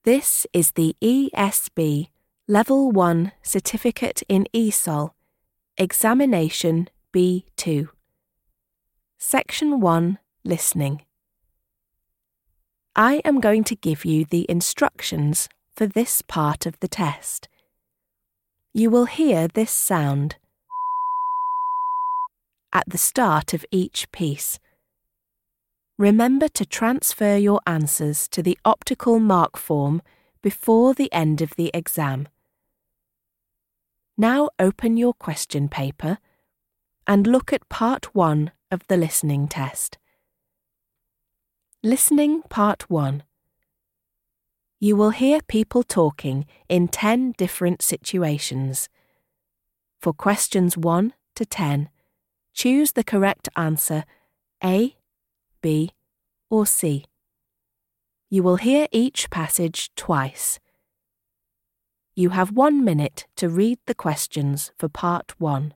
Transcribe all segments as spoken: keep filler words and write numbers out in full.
This is the E S B Level one Certificate in E S O L, Examination B two. Section one, Listening. I am going to give you the instructions for this part of the test. You will hear this sound at the start of each piece. Remember to transfer your answers to the optical mark form before the end of the exam. Now open your question paper and look at part one of the listening test. Listening Part one. You will hear people talking in ten different situations. For questions one to ten, choose the correct answer A, B, or C. You will hear each passage twice. You have one minute to read the questions for Part one.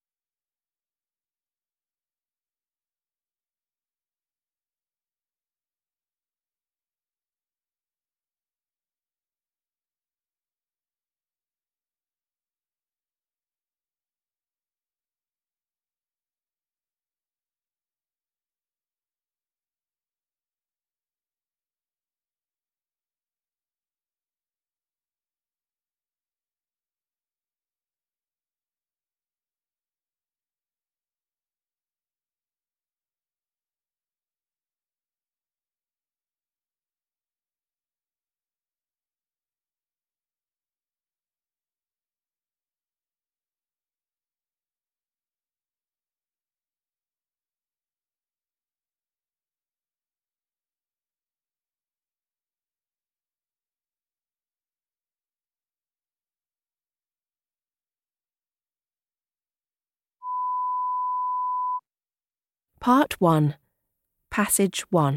Part one, Passage one.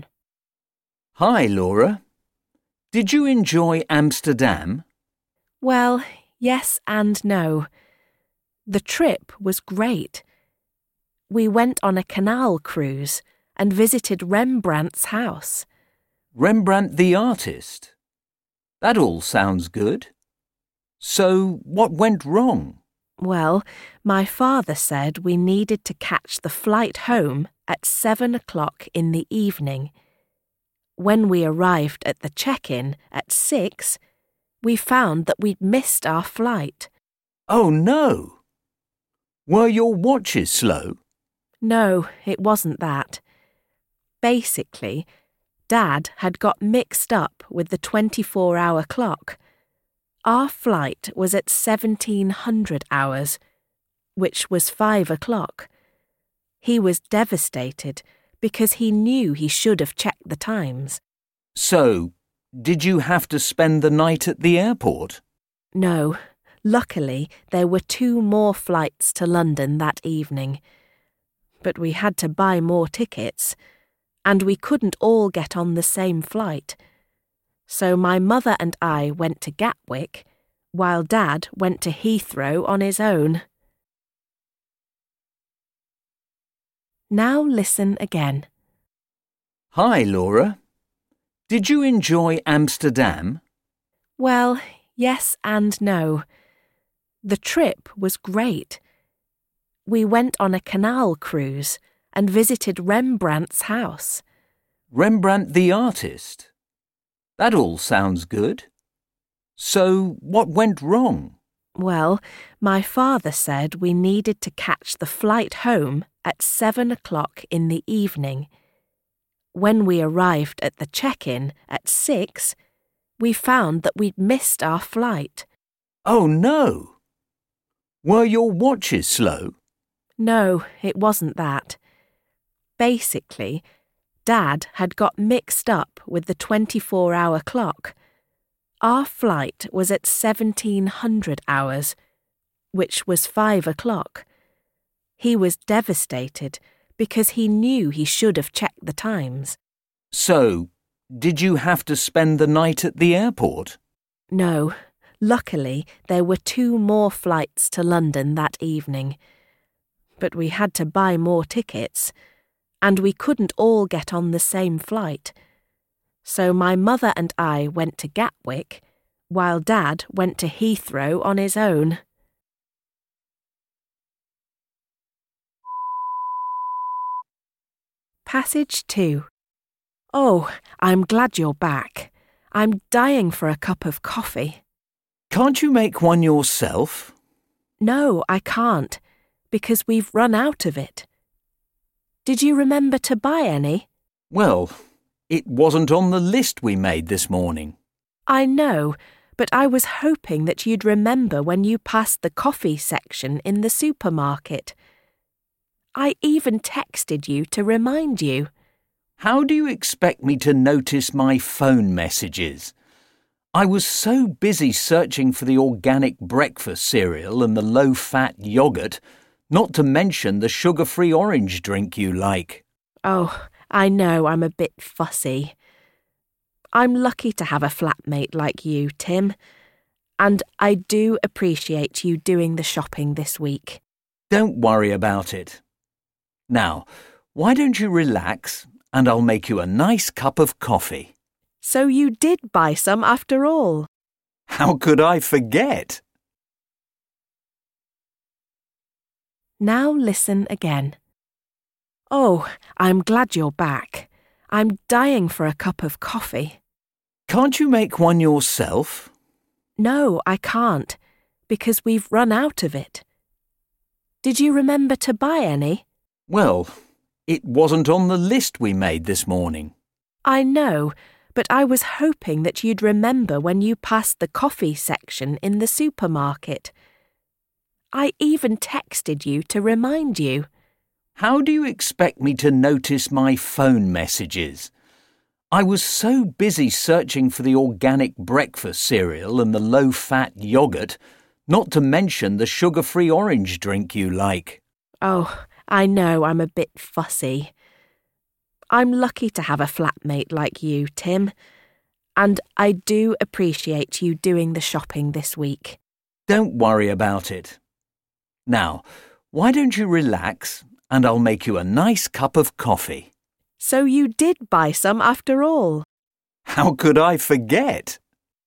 Hi, Laura. Did you enjoy Amsterdam? Well, yes and no. The trip was great. We went on a canal cruise and visited Rembrandt's house. Rembrandt the artist? That all sounds good. So, what went wrong? Well, my father said we needed to catch the flight home at seven o'clock in the evening. When we arrived at the check-in at six, we found that we'd missed our flight. Oh no! Were your watches slow? No, it wasn't that. Basically, Dad had got mixed up with the twenty-four hour clock. Our flight was at seventeen hundred hours, which was five o'clock. He was devastated because he knew he should have checked the times. So, did you have to spend the night at the airport? No, luckily there were two more flights to London that evening. But we had to buy more tickets, and we couldn't all get on the same flight. So my mother and I went to Gatwick, while Dad went to Heathrow on his own. Now listen again. Hi, Laura. Did you enjoy Amsterdam? Well, yes and no. The trip was great. We went on a canal cruise and visited Rembrandt's house. Rembrandt the artist? That all sounds good. So, what went wrong? Well, my father said we needed to catch the flight home at seven o'clock in the evening. When we arrived at the check-in at six, we found that we'd missed our flight. Oh no! Were your watches slow? No, it wasn't that. Basically, Dad had got mixed up with the twenty-four hour clock. Our flight was at seventeen hundred hours, which was five o'clock. He was devastated because he knew he should have checked the times. So, did you have to spend the night at the airport? No, luckily there were two more flights to London that evening. But we had to buy more tickets, and we couldn't all get on the same flight. So my mother and I went to Gatwick, while Dad went to Heathrow on his own. Passage two. Oh, I'm glad you're back. I'm dying for a cup of coffee. Can't you make one yourself? No, I can't, because we've run out of it. Did you remember to buy any? Well, it wasn't on the list we made this morning. I know, but I was hoping that you'd remember when you passed the coffee section in the supermarket. I even texted you to remind you. How do you expect me to notice my phone messages? I was so busy searching for the organic breakfast cereal and the low-fat yoghurt, not to mention the sugar-free orange drink you like. Oh, I know I'm a bit fussy. I'm lucky to have a flatmate like you, Tim, and I do appreciate you doing the shopping this week. Don't worry about it. Now, why don't you relax and I'll make you a nice cup of coffee. So you did buy some after all? How could I forget? Now listen again. Oh, I'm glad you're back. I'm dying for a cup of coffee. Can't you make one yourself? No, I can't, because we've run out of it. Did you remember to buy any? Well, it wasn't on the list we made this morning. I know, but I was hoping that you'd remember when you passed the coffee section in the supermarket. I even texted you to remind you. How do you expect me to notice my phone messages? I was so busy searching for the organic breakfast cereal and the low-fat yoghurt, not to mention the sugar-free orange drink you like. Oh, I know I'm a bit fussy. I'm lucky to have a flatmate like you, Tim, and I do appreciate you doing the shopping this week. Don't worry about it. Now, why don't you relax and I'll make you a nice cup of coffee. So you did buy some after all? How could I forget?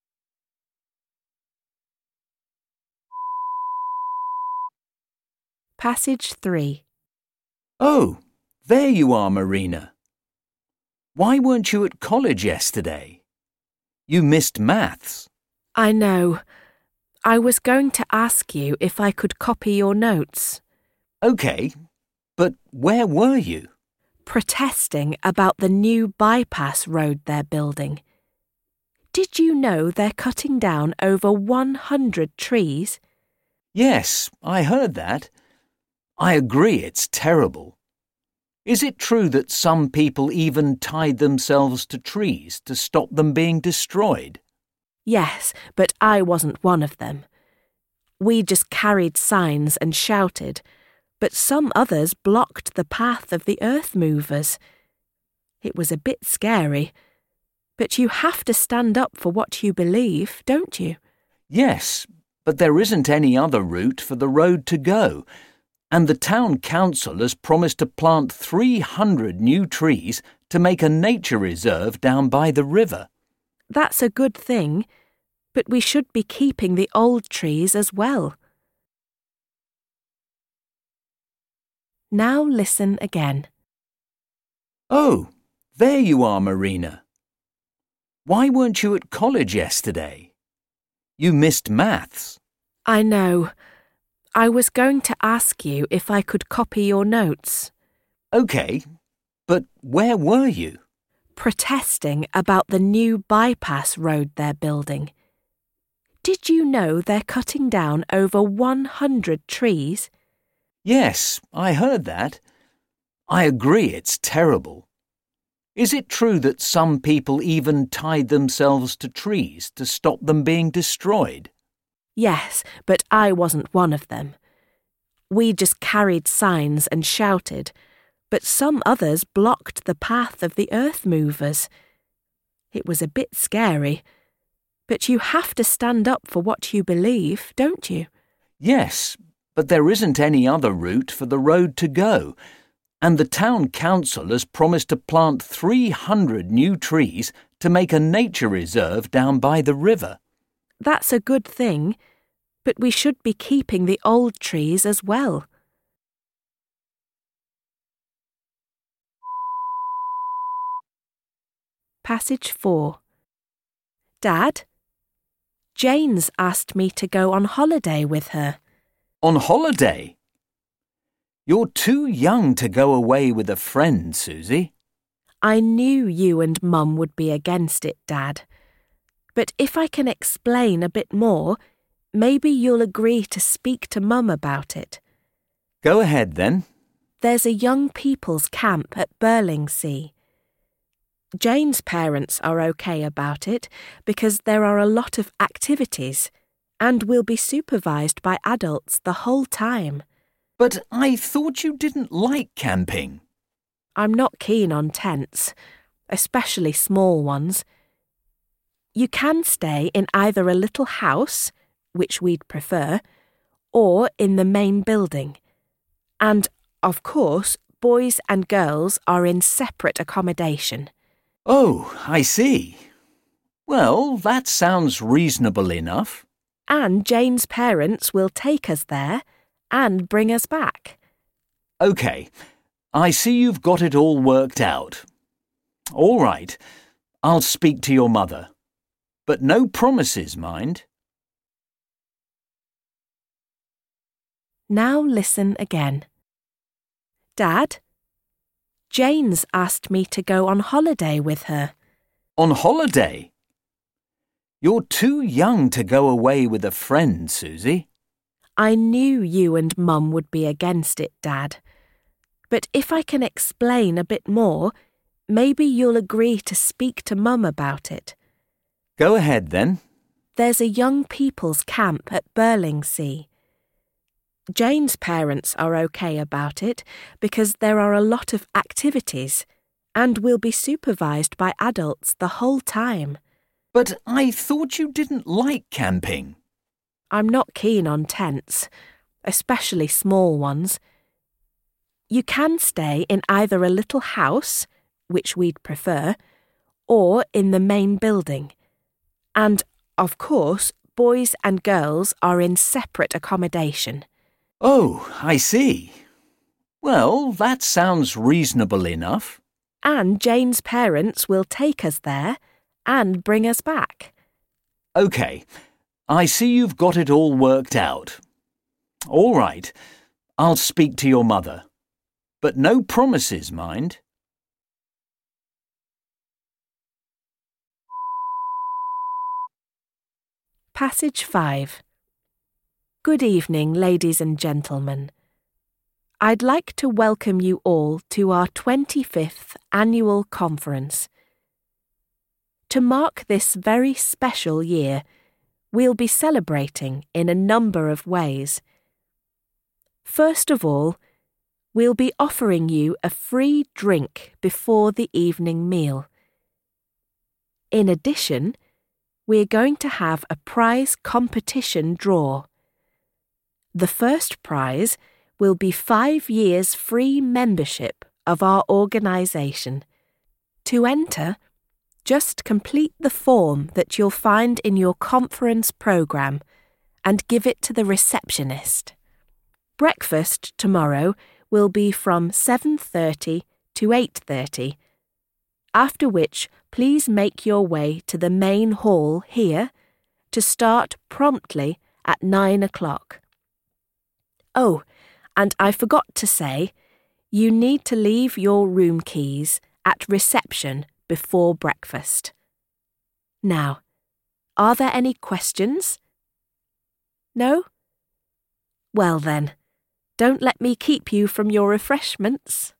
Passage three. Oh, there you are, Marina. Why weren't you at college yesterday? You missed maths. I know. I was going to ask you if I could copy your notes. OK, but where were you? Protesting about the new bypass road they're building. Did you know they're cutting down over one hundred trees? Yes, I heard that. I agree it's terrible. Is it true that some people even tied themselves to trees to stop them being destroyed? Yes, but I wasn't one of them. We just carried signs and shouted, but some others blocked the path of the earth movers. It was a bit scary, but you have to stand up for what you believe, don't you? Yes, but there isn't any other route for the road to go, and the town council has promised to plant three hundred new trees to make a nature reserve down by the river. That's a good thing, but we should be keeping the old trees as well. Now listen again. Oh, there you are, Marina. Why weren't you at college yesterday? You missed maths. I know. I was going to ask you if I could copy your notes. OK, but where were you? Protesting about the new bypass road they're building. Did you know they're cutting down over one hundred trees? Yes, I heard that. I agree it's terrible. Is it true that some people even tied themselves to trees to stop them being destroyed? Yes, but I wasn't one of them. We just carried signs and shouted, but some others blocked the path of the earth movers. It was a bit scary, but you have to stand up for what you believe, don't you? Yes, but there isn't any other route for the road to go, and the town council has promised to plant three hundred new trees to make a nature reserve down by the river. That's a good thing, but we should be keeping the old trees as well. Passage four. Dad, Jane's asked me to go on holiday with her. On holiday? You're too young to go away with a friend, Susie. I knew you and Mum would be against it, Dad. But if I can explain a bit more, maybe you'll agree to speak to Mum about it. Go ahead then. There's a young people's camp at Berlingsea. Jane's parents are okay about it because there are a lot of activities and will be supervised by adults the whole time. But I thought you didn't like camping. I'm not keen on tents, especially small ones. You can stay in either a little house, which we'd prefer, or in the main building. And, of course, boys and girls are in separate accommodation. Oh, I see. Well, that sounds reasonable enough. And Jane's parents will take us there and bring us back. OK, I see you've got it all worked out. All right, I'll speak to your mother. But no promises, mind. Now listen again. Dad, Jane's asked me to go on holiday with her. On holiday? You're too young to go away with a friend, Susie. I knew you and Mum would be against it, Dad. But if I can explain a bit more, maybe you'll agree to speak to Mum about it. Go ahead then. There's a young people's camp at Berlingsea. Jane's parents are okay about it because there are a lot of activities and will be supervised by adults the whole time. But I thought you didn't like camping. I'm not keen on tents, especially small ones. You can stay in either a little house, which we'd prefer, or in the main building. And, of course, boys and girls are in separate accommodation. Oh, I see. Well, that sounds reasonable enough. And Jane's parents will take us there and bring us back. OK, I see you've got it all worked out. All right, I'll speak to your mother. But no promises, mind. Passage five. Good evening, ladies and gentlemen. I'd like to welcome you all to our twenty-fifth annual conference. To mark this very special year, we'll be celebrating in a number of ways. First of all, we'll be offering you a free drink before the evening meal. In addition, we're going to have a prize competition draw. The first prize will be five years free membership of our organisation. To enter, just complete the form that you'll find in your conference programme and give it to the receptionist. Breakfast tomorrow will be from seven thirty to eight thirty, after which please make your way to the main hall here to start promptly at nine o'clock. Oh, and I forgot to say, you need to leave your room keys at reception before breakfast. Now, are there any questions? No? Well then, don't let me keep you from your refreshments.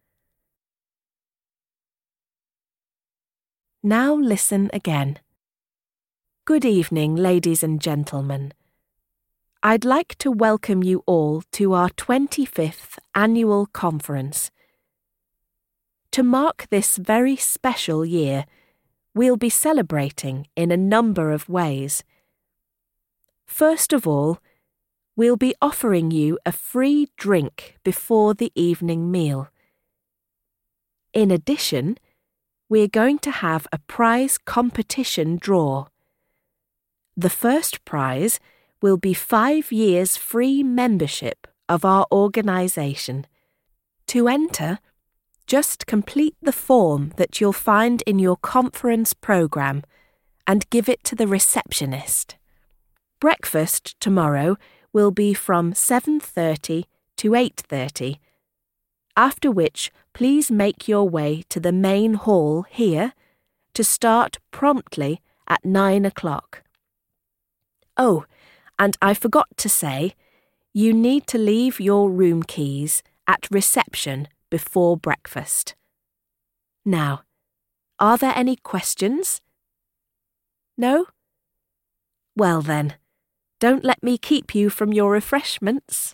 Now listen again. Good evening, ladies and gentlemen. I'd like to welcome you all to our twenty-fifth annual conference. To mark this very special year, we'll be celebrating in a number of ways. First of all, we'll be offering you a free drink before the evening meal. In addition, we're going to have a prize competition draw. The first prize will be five years free membership of our organisation. To enter, just complete the form that you'll find in your conference programme and give it to the receptionist. Breakfast tomorrow will be from seven thirty to eight thirty, after which please make your way to the main hall here to start promptly at nine o'clock. Oh, and I forgot to say, you need to leave your room keys at reception before breakfast. Now, are there any questions? No? Well then, don't let me keep you from your refreshments.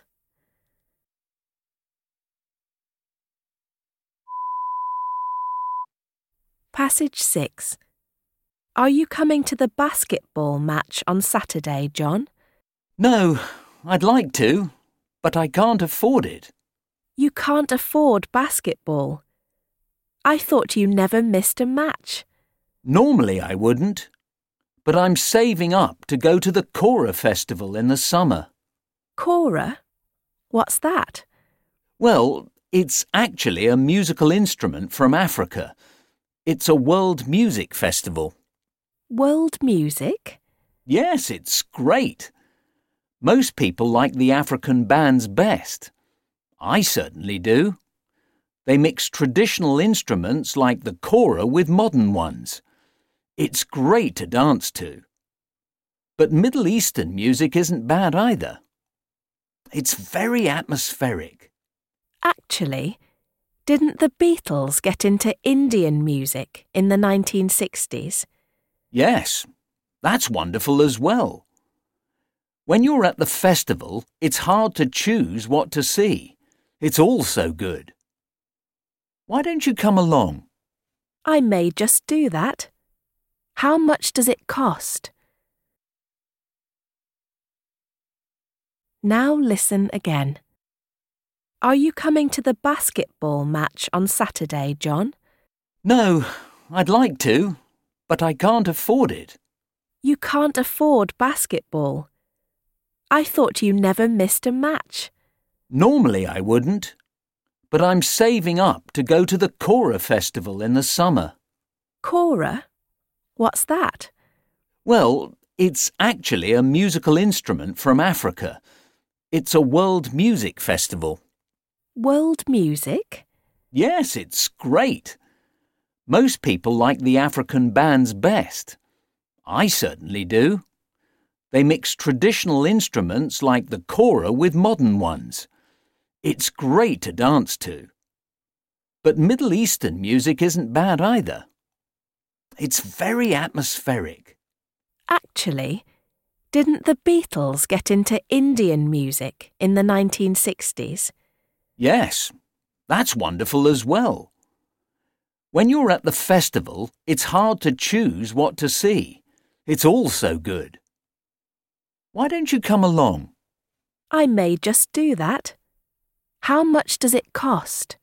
Passage six. Are you coming to the basketball match on Saturday, John? No, I'd like to, but I can't afford it. You can't afford basketball. I thought you never missed a match. Normally I wouldn't, but I'm saving up to go to the Kora Festival in the summer. Kora? What's that? Well, it's actually a musical instrument from Africa. It's a world music festival. World music? Yes, it's great. Most people like the African bands best. I certainly do. They mix traditional instruments like the kora with modern ones. It's great to dance to. But Middle Eastern music isn't bad either. It's very atmospheric. Actually, didn't the Beatles get into Indian music in the nineteen sixties? Yes, that's wonderful as well. When you're at the festival, it's hard to choose what to see. It's all so good. Why don't you come along? I may just do that. How much does it cost? Now listen again. Are you coming to the basketball match on Saturday, John? No, I'd like to, but I can't afford it. You can't afford basketball. I thought you never missed a match. Normally I wouldn't, but I'm saving up to go to the Kora Festival in the summer. Kora? What's that? Well, it's actually a musical instrument from Africa. It's a world music festival. World music? Yes, it's great. Most people like the African bands best. I certainly do. They mix traditional instruments like the kora with modern ones. It's great to dance to. But Middle Eastern music isn't bad either. It's very atmospheric. Actually, didn't the Beatles get into Indian music in the nineteen sixties? Yes, that's wonderful as well. When you're at the festival, it's hard to choose what to see. It's all so good. Why don't you come along? I may just do that. How much does it cost?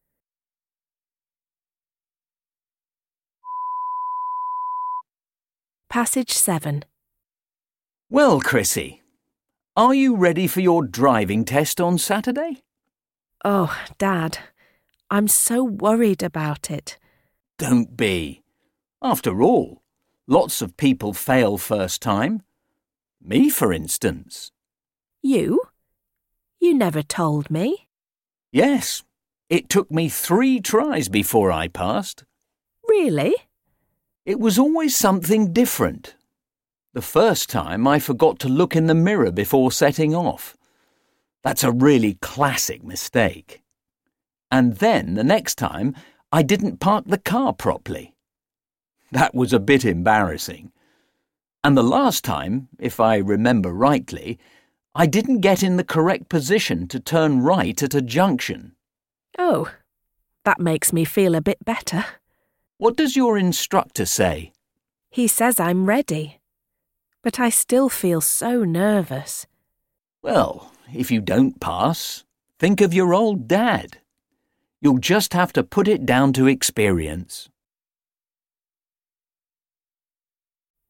Passage seven. Well, Chrissy, are you ready for your driving test on Saturday? Oh, Dad, I'm so worried about it. Don't be. After all, lots of people fail first time. Me, for instance. You? You never told me. Yes, it took me three tries before I passed. Really? It was always something different. The first time I forgot to look in the mirror before setting off. That's a really classic mistake. And then the next time I didn't park the car properly. That was a bit embarrassing. And the last time, if I remember rightly, I didn't get in the correct position to turn right at a junction. Oh, that makes me feel a bit better. What does your instructor say? He says I'm ready, but I still feel so nervous. Well, if you don't pass, think of your old dad. You'll just have to put it down to experience.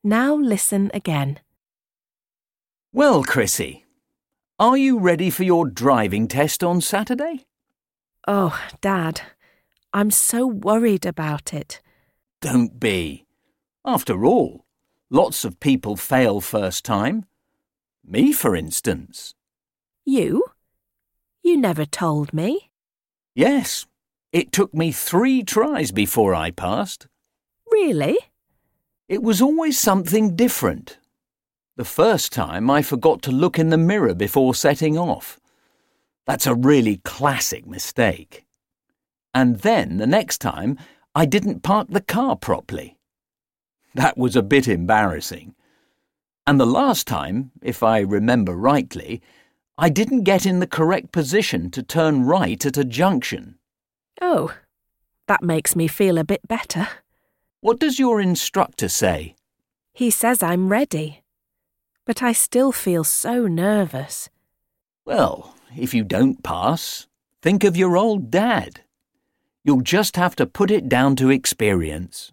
Now listen again. Well, Chrissy, are you ready for your driving test on Saturday? Oh, Dad, I'm so worried about it. Don't be. After all, lots of people fail first time. Me, for instance. You? You never told me. Yes, it took me three tries before I passed. Really? It was always something different. The first time I forgot to look in the mirror before setting off. That's a really classic mistake. And then the next time I didn't park the car properly. That was a bit embarrassing. And the last time, if I remember rightly, I didn't get in the correct position to turn right at a junction. Oh, that makes me feel a bit better. What does your instructor say? He says I'm ready, but I still feel so nervous. Well, if you don't pass, think of your old dad. You'll just have to put it down to experience.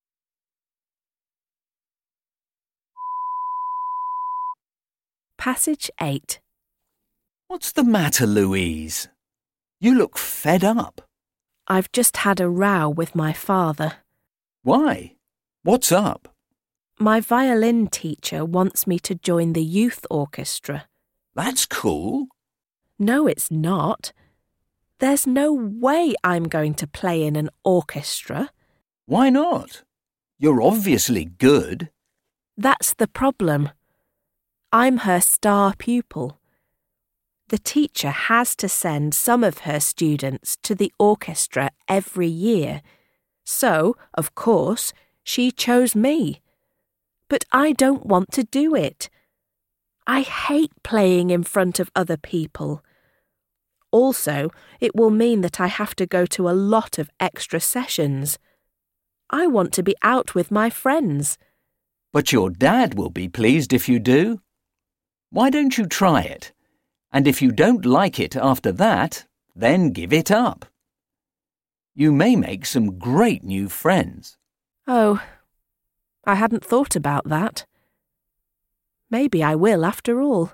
Passage eight. What's the matter, Louise? You look fed up. I've just had a row with my father. Why? What's up? My violin teacher wants me to join the youth orchestra. That's cool. No, it's not. There's no way I'm going to play in an orchestra. Why not? You're obviously good. That's the problem. I'm her star pupil. The teacher has to send some of her students to the orchestra every year. So, of course, she chose me. But I don't want to do it. I hate playing in front of other people. Also, it will mean that I have to go to a lot of extra sessions. I want to be out with my friends. But your dad will be pleased if you do. Why don't you try it? And if you don't like it after that, then give it up. You may make some great new friends. Oh, I hadn't thought about that. Maybe I will after all.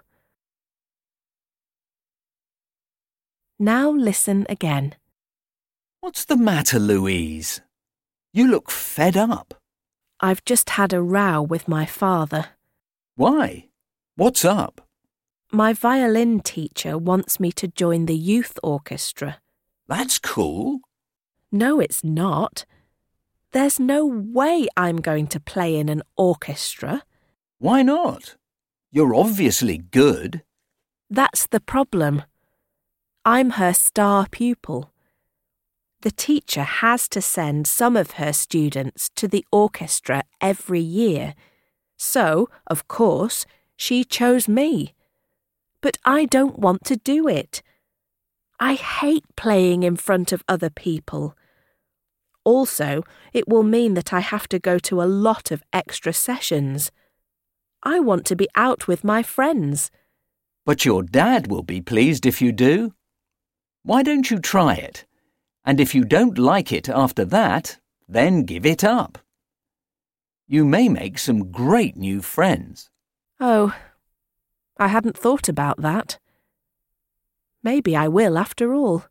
Now listen again. What's the matter, Louise? You look fed up. I've just had a row with my father. Why? What's up? My violin teacher wants me to join the youth orchestra. That's cool. No, it's not. There's no way I'm going to play in an orchestra. Why not? You're obviously good. That's the problem. I'm her star pupil. The teacher has to send some of her students to the orchestra every year. So, of course, she chose me. But I don't want to do it. I hate playing in front of other people. Also, it will mean that I have to go to a lot of extra sessions. I want to be out with my friends. But your dad will be pleased if you do. Why don't you try it? And if you don't like it after that, then give it up. You may make some great new friends. Oh, I hadn't thought about that. Maybe I will after all.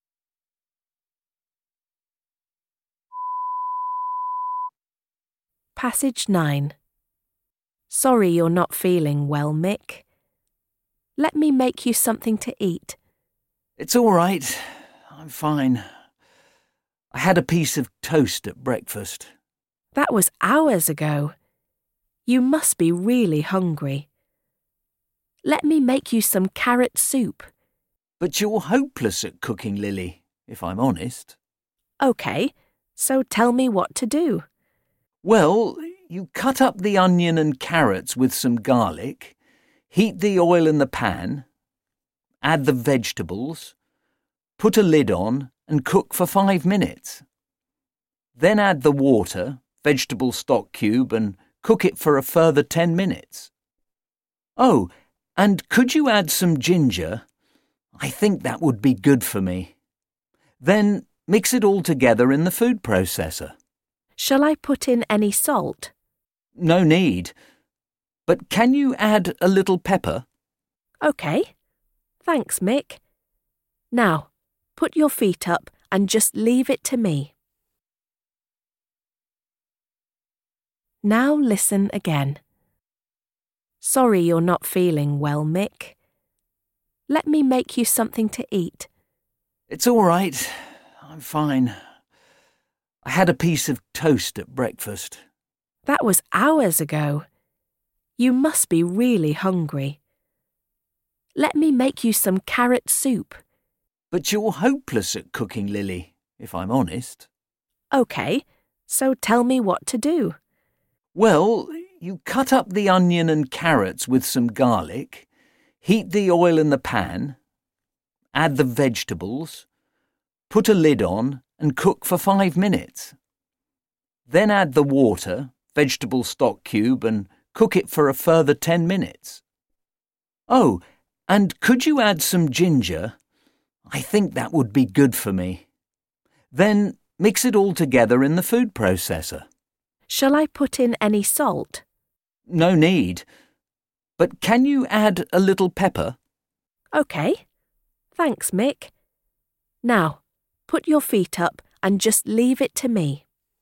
Passage nine. Sorry you're not feeling well, Mick. Let me make you something to eat. It's all right. I'm fine. I had a piece of toast at breakfast. That was hours ago. You must be really hungry. Let me make you some carrot soup. But you're hopeless at cooking, Lily, if I'm honest. OK, so tell me what to do. Well, you cut up the onion and carrots with some garlic, heat the oil in the pan, add the vegetables, put a lid on and cook for five minutes. Then add the water, vegetable stock cube and cook it for a further ten minutes. Oh, and could you add some ginger? I think that would be good for me. Then mix it all together in the food processor. Shall I put in any salt? No need. But can you add a little pepper? OK. Thanks, Mick. Now, put your feet up and just leave it to me. Now listen again. Sorry you're not feeling well, Mick. Let me make you something to eat. It's all right. I'm fine. I had a piece of toast at breakfast. That was hours ago. You must be really hungry. Let me make you some carrot soup. But you're hopeless at cooking, Lily, if I'm honest. OK, so tell me what to do. Well, you cut up the onion and carrots with some garlic, heat the oil in the pan, add the vegetables, put a lid on and cook for five minutes. Then add the water, vegetable stock cube and cook it for a further ten minutes. Oh, and could you add some ginger? I think that would be good for me. Then mix it all together in the food processor. Shall I put in any salt? No need. But can you add a little pepper? OK. Thanks, Mick. Now, put your feet up and just leave it to me.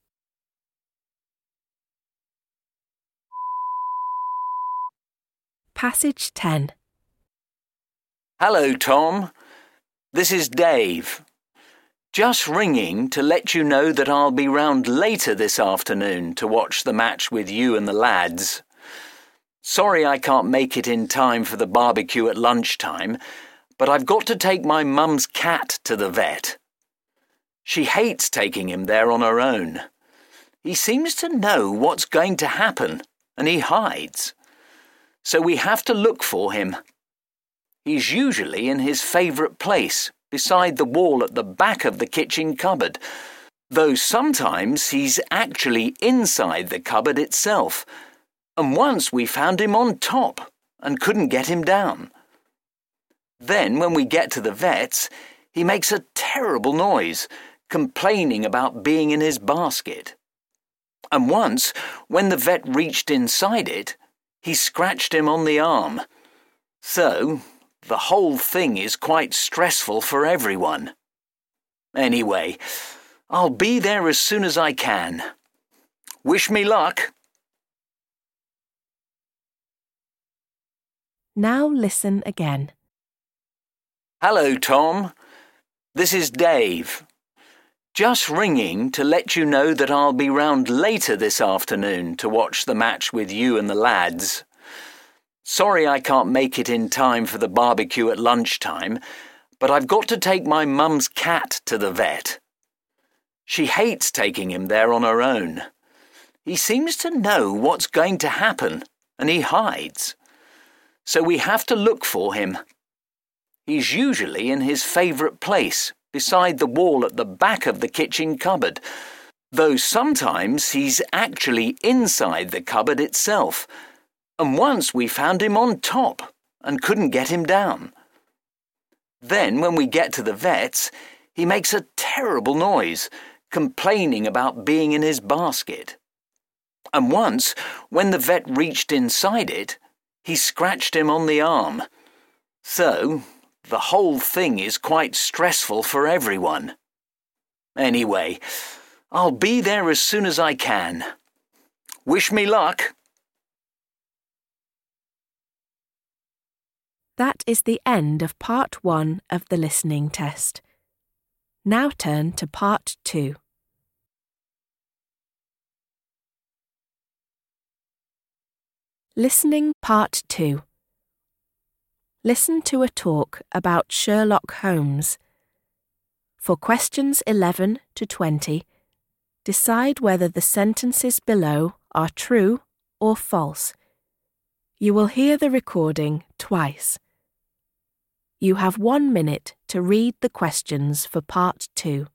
Passage ten. Hello, Tom. This is Dave. Just ringing to let you know that I'll be round later this afternoon to watch the match with you and the lads. Sorry I can't make it in time for the barbecue at lunchtime, but I've got to take my mum's cat to the vet. She hates taking him there on her own. He seems to know what's going to happen, and he hides. So we have to look for him. He's usually in his favourite place, beside the wall at the back of the kitchen cupboard, though sometimes he's actually inside the cupboard itself, and once we found him on top and couldn't get him down. Then, when we get to the vet's, he makes a terrible noise, complaining about being in his basket. And once, when the vet reached inside it, he scratched him on the arm. So, the whole thing is quite stressful for everyone. Anyway, I'll be there as soon as I can. Wish me luck. Now listen again. Hello, Tom. This is Dave. Just ringing to let you know that I'll be round later this afternoon to watch the match with you and the lads. Sorry I can't make it in time for the barbecue at lunchtime, but I've got to take my mum's cat to the vet. She hates taking him there on her own. He seems to know what's going to happen, and he hides. So we have to look for him. He's usually in his favourite place, beside the wall at the back of the kitchen cupboard, though sometimes he's actually inside the cupboard itself, and once we found him on top and couldn't get him down. Then, when we get to the vet's, he makes a terrible noise, complaining about being in his basket. And once, when the vet reached inside it, he scratched him on the arm. So, the whole thing is quite stressful for everyone. Anyway, I'll be there as soon as I can. Wish me luck. That is the end of part one of the listening test. Now turn to part two. Listening part two. Listen to a talk about Sherlock Holmes. For questions eleven to twenty, decide whether the sentences below are true or false. You will hear the recording twice. You have one minute to read the questions for part two.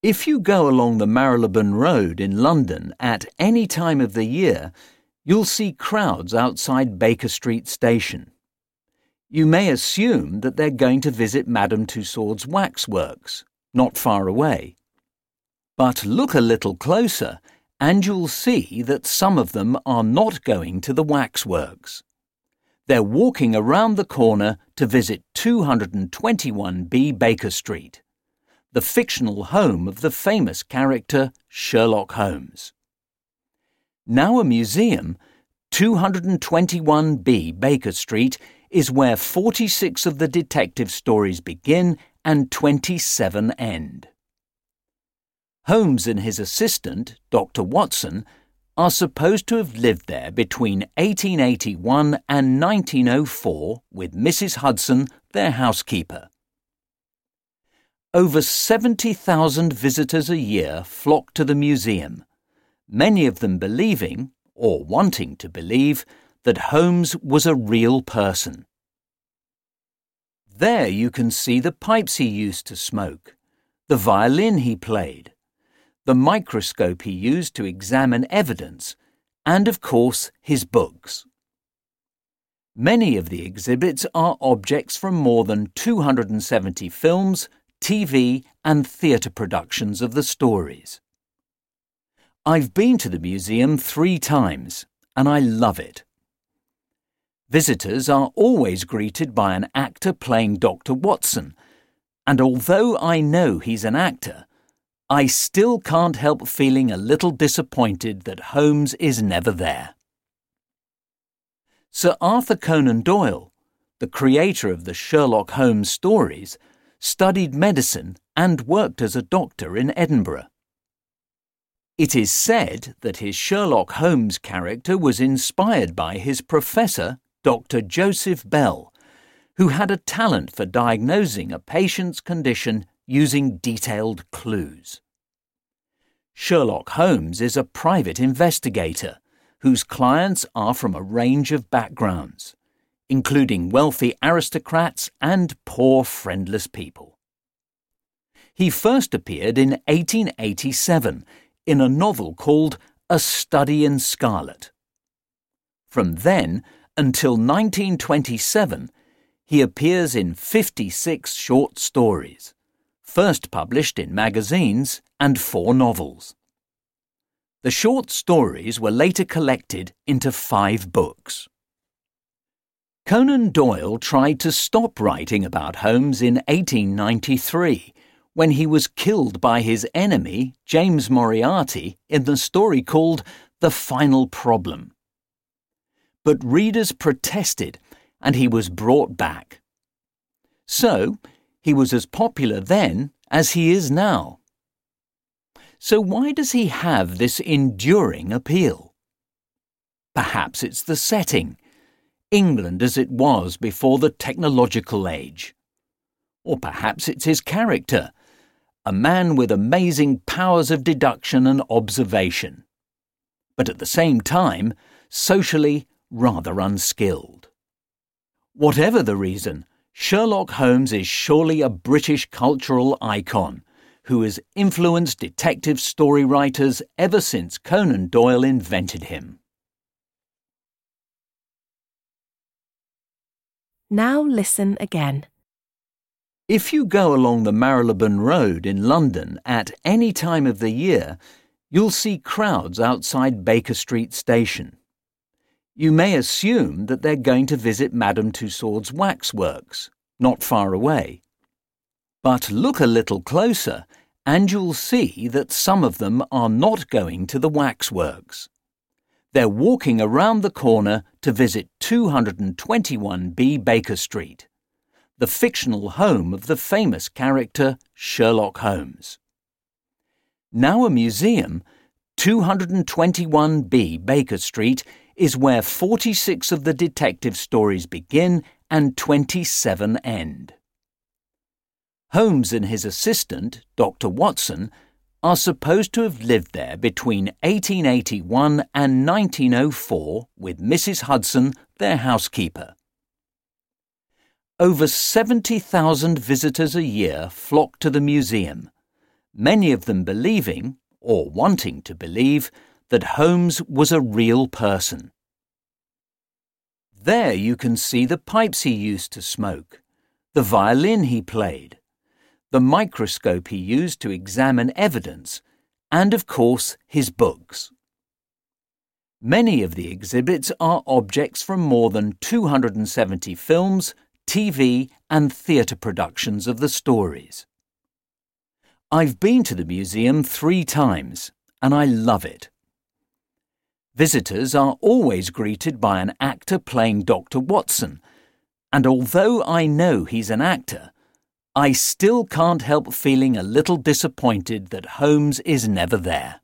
If you go along the Marylebone Road in London at any time of the year, you'll see crowds outside Baker Street Station. You may assume that they're going to visit Madame Tussauds waxworks, not far away. But look a little closer and you'll see that some of them are not going to the waxworks. They're walking around the corner to visit two twenty-one B Baker Street, the fictional home of the famous character Sherlock Holmes. Now a museum, two twenty-one B Baker Street is where forty-six of the detective stories begin and twenty-seven end. Holmes and his assistant, Doctor Watson, are supposed to have lived there between eighteen eighty-one and nineteen oh four with Missus Hudson, their housekeeper. Over seventy thousand visitors a year flock to the museum, many of them believing, or wanting to believe, that Holmes was a real person. There you can see the pipes he used to smoke, the violin he played, the microscope he used to examine evidence, and, of course, his books. Many of the exhibits are objects from more than two hundred seventy films, T V and theatre productions of the stories. I've been to the museum three times, and I love it. Visitors are always greeted by an actor playing Doctor Watson, and although I know he's an actor, I still can't help feeling a little disappointed that Holmes is never there. Sir Arthur Conan Doyle, the creator of the Sherlock Holmes stories, studied medicine and worked as a doctor in Edinburgh. It is said that his Sherlock Holmes character was inspired by his professor, Doctor Joseph Bell, who had a talent for diagnosing a patient's condition using detailed clues. Sherlock Holmes is a private investigator whose clients are from a range of backgrounds, including wealthy aristocrats and poor friendless people. He first appeared in eighteen eighty-seven in a novel called A Study in Scarlet. From then until nineteen twenty-seven, he appears in fifty-six short stories, first published in magazines, and four novels. The short stories were later collected into five books. Conan Doyle tried to stop writing about Holmes in eighteen ninety-three, when he was killed by his enemy, James Moriarty, in the story called The Final Problem. But readers protested, and he was brought back. So, he was as popular then as he is now. So why does he have this enduring appeal? Perhaps it's the setting, England as it was before the technological age. Or perhaps it's his character, a man with amazing powers of deduction and observation, but at the same time, socially rather unskilled. Whatever the reason, Sherlock Holmes is surely a British cultural icon who has influenced detective story writers ever since Conan Doyle invented him. Now listen again. If you go along the Marylebone Road in London at any time of the year, you'll see crowds outside Baker Street Station. You may assume that they're going to visit Madame Tussauds waxworks, not far away. But look a little closer and you'll see that some of them are not going to the waxworks. They're walking around the corner to visit two twenty-one B Baker Street, the fictional home of the famous character Sherlock Holmes. Now a museum, two twenty-one B Baker Street is where forty-six of the detective stories begin and twenty-seven end. Holmes and his assistant, Doctor Watson, are supposed to have lived there between eighteen eighty-one and nineteen oh four with Missus Hudson, their housekeeper. Over seventy thousand visitors a year flock to the museum, many of them believing, or wanting to believe, that Holmes was a real person. There you can see the pipes he used to smoke, the violin he played, the microscope he used to examine evidence, and of course his books. Many of the exhibits are objects from more than two hundred seventy films, T V and theatre productions of the stories. I've been to the museum three times, and I love it. Visitors are always greeted by an actor playing Doctor Watson, and although I know he's an actor, I still can't help feeling a little disappointed that Holmes is never there.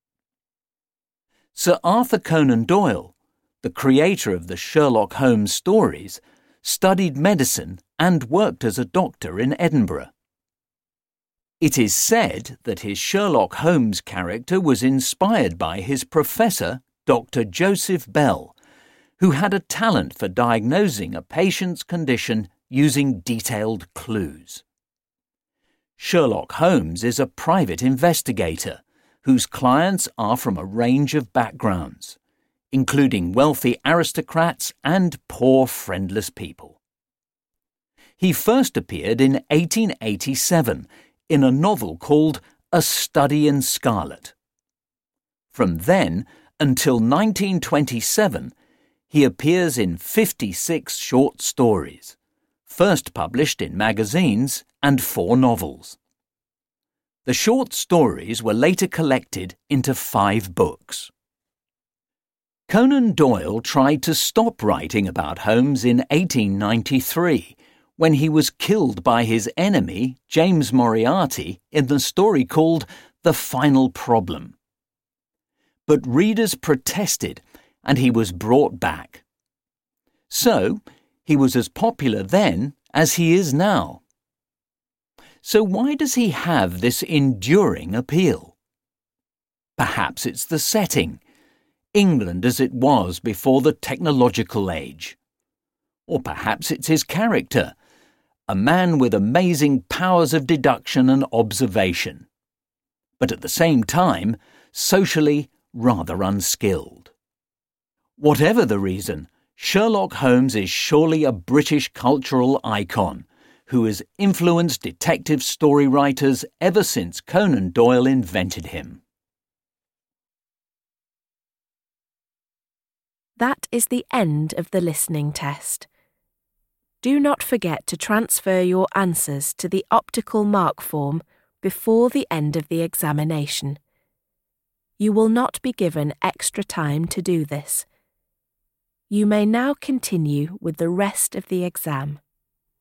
Sir Arthur Conan Doyle, the creator of the Sherlock Holmes stories, studied medicine and worked as a doctor in Edinburgh. It is said that his Sherlock Holmes character was inspired by his professor, Doctor Joseph Bell, who had a talent for diagnosing a patient's condition using detailed clues. Sherlock Holmes is a private investigator whose clients are from a range of backgrounds, including wealthy aristocrats and poor friendless people. He first appeared in eighteen eighty-seven in a novel called A Study in Scarlet. From then until nineteen twenty-seven, he appears in fifty-six short stories, first published in magazines, and four novels. The short stories were later collected into five books. Conan Doyle tried to stop writing about Holmes in eighteen ninety-three, when he was killed by his enemy, James Moriarty, in the story called The Final Problem. But readers protested, and he was brought back. So, he was as popular then as he is now. So why does he have this enduring appeal? Perhaps it's the setting, England as it was before the technological age. Or perhaps it's his character, a man with amazing powers of deduction and observation, but at the same time, socially rather unskilled. Whatever the reason, Sherlock Holmes is surely a British cultural icon who has influenced detective story writers ever since Conan Doyle invented him. That is the end of the listening test. Do not forget to transfer your answers to the optical mark form before the end of the examination. You will not be given extra time to do this. You may now continue with the rest of the exam.